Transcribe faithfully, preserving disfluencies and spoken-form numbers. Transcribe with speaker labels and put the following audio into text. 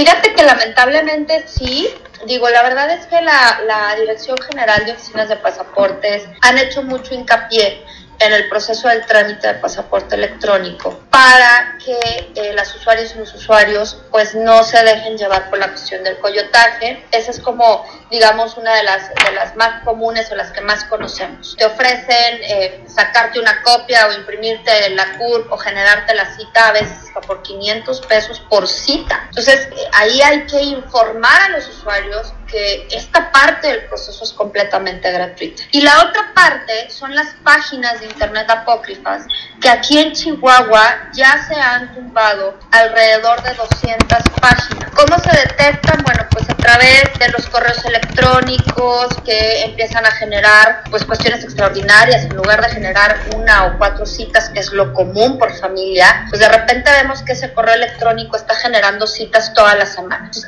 Speaker 1: Fíjate que lamentablemente sí. Digo, la verdad es que la, la Dirección General de Oficinas de Pasaportes han hecho mucho hincapié en el proceso del trámite de pasaporte electrónico para que eh, las usuarias y los usuarios pues no se dejen llevar por la cuestión del coyotaje. Esa es como, digamos, una de las, de las más comunes o las que más conocemos. Te ofrecen eh, sacarte una copia o imprimirte la C U R P o generarte la cita a veces hasta por quinientos pesos por cita. Entonces, eh, ahí hay que informar a los usuarios que esta parte del proceso es completamente gratuita. Y la otra parte son las páginas de internet apócrifas, que aquí en Chihuahua ya se han tumbado alrededor de doscientas páginas. ¿Cómo se detectan? Bueno, pues a través de los correos electrónicos que empiezan a generar pues cuestiones extraordinarias. En lugar de generar una o cuatro citas, que es lo común por familia, pues de repente vemos que ese correo electrónico está generando citas todas las semanas.